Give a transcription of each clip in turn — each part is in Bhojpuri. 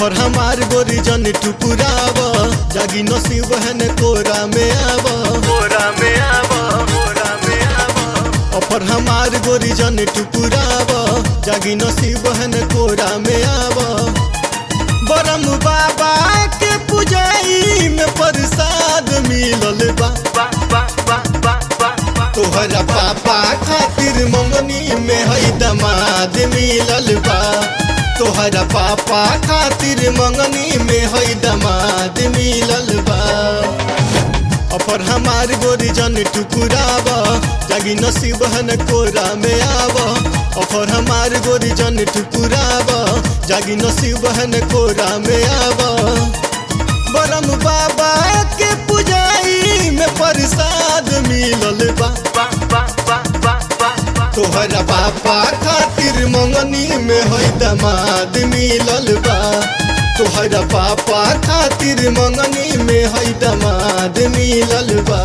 अफर हमार गोरी जन ठुकुराव जागी नसीब बहन कोरा में आव अफर हमार गोरी जन ठुकुराव जागी नसीब बहन कोरा में आव बरम बाबा के पुजाई में प्रसाद मिलल बा तोहरा पापा खातिर मंगनी में है दमाद मिलल बा तोहरा पापा खातिर मंगनी में है दमाद मिलल बा अफर हमार गोरी जन ठुकुराव जागी नसीब बहन कोरा में आव अफर हमार गोरी जन ठुकुराव जागी नसीब बहन कोरा में आव बरम बाबा के पुजाई में प्रसाद मिलल बा तोहरा पापा खातिर मंगनी में है दमाद मिलल बा तोहरा पापा खातिर मंगनी में है दमाद मिलल बा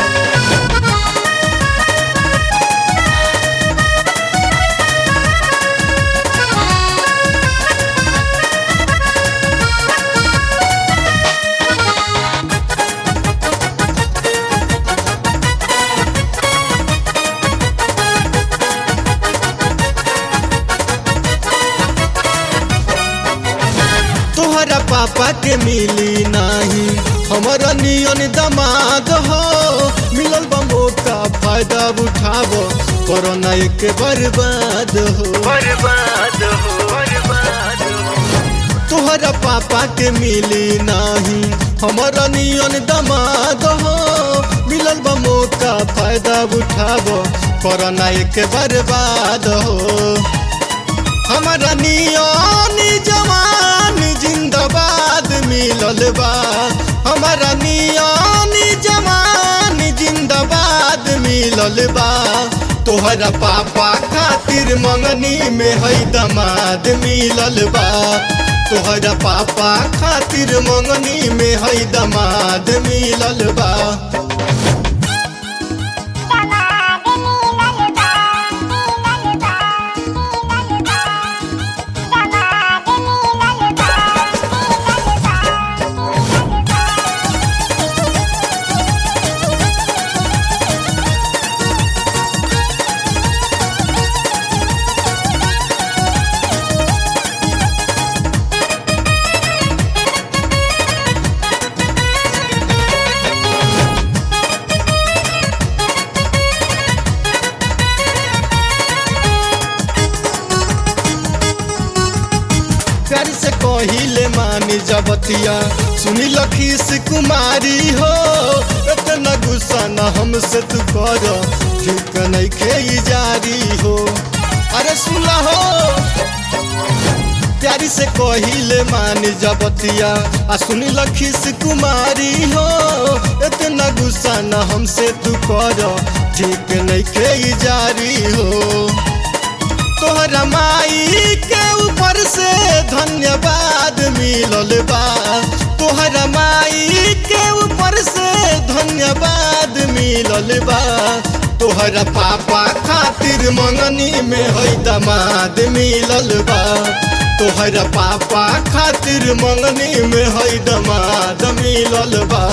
तोहरा पापा के मिली नाही हमारा नियन दमाद हो मिलल बा मौका फायदा उठाव कोरोना एक बर्बाद हो तोहरा पापा के मिली नाही हमारा नियन दमाद हो मिलल बा मौका फायदा उठाव कोरोना एक बर्बाद हो हमारा नियन जवान जिंदाबाद मिलल बा हमारा नियन जवान जिंदाबाद मिलल बा तोहरा पापा खातिर मंगनी में है दमाद मिलल बा तोहरा पापा खातिर मंगनी में है दमाद मिलल बा प्यार से कहिले मानी जबतिया सुनी लखीस कुमारी हो इतना गुस्सा न हमसे तू कर ठीक नहीं खेई जारी हो अरे सुना हो प्यारी से कहिले मानी जबतिया आ सुनी लखीस कुमारी हो इतना गुस्सा न हमसे तू कर ठीक नहीं खेई जारी हो तोहरा माई के ऊपर से धन्यवाद मिलल बा तोहरा माई के ऊपर से धन्यवाद मिलल बा तोहरा पापा खातिर मंगनी में है दमाद मिलल बा तोहरा पापा खातिर मंगनी में है दमाद मिलल बा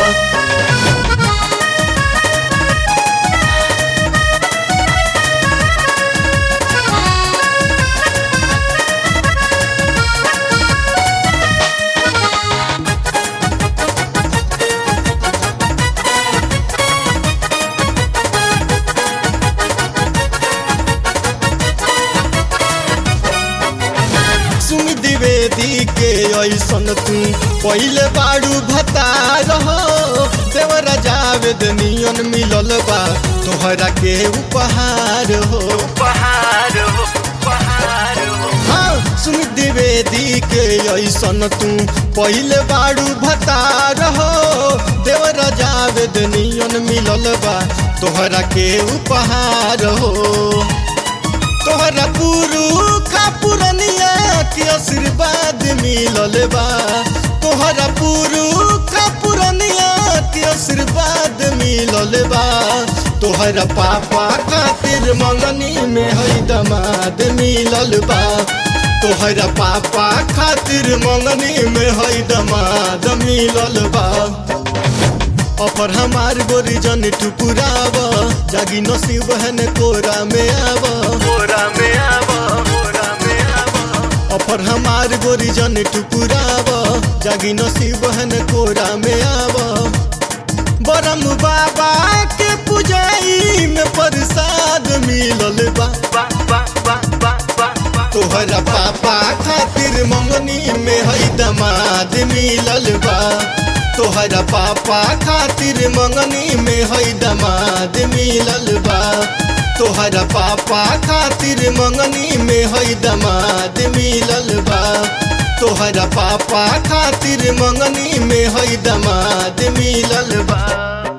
द्विवेदी के ऐसन तू पहले बाड़ू भतार हो देवरा जावेद नियन मिलल बा तोहरा के उपहार हो हाँ सुन द्विवेदी के ऐसन तू पहले बाड़ू भतार हो देवरा जावेद नियन मिलल बा तोहरा के उपहार हो तोहरा पुरुखा पुरनिया के आशीर्वाद मिलल बा तोहरा पुरुखा पुरनिया के आशीर्वाद मिलल बा तोहरा पापा खातिर मंगनी में है दमाद मिलल बा तोहरा पापा खातिर मंगनी में है दमाद मिलल बा। ऑफर हमार गोरी जन ठुकुराव, जागी नसीब है न कोरा में आव, कोरा में आव, कोरा में आव। ऑफर हमार गोरी जन ठुकुराव, जागी नसीब है न कोरा में आव। बरम बाबा के पुजाई में प्रसाद मिलल बा। तोहरा पापा खातिर मंगनी में है दमाद मिलल बा। तोहरा पापा खातिर मंगनी में है दमाद मिलल बा। तोहरा पापा खातिर मंगनी में है दमाद मिलल बा। तोहरा पापा खातिर मंगनी में है दमाद मिलल बा।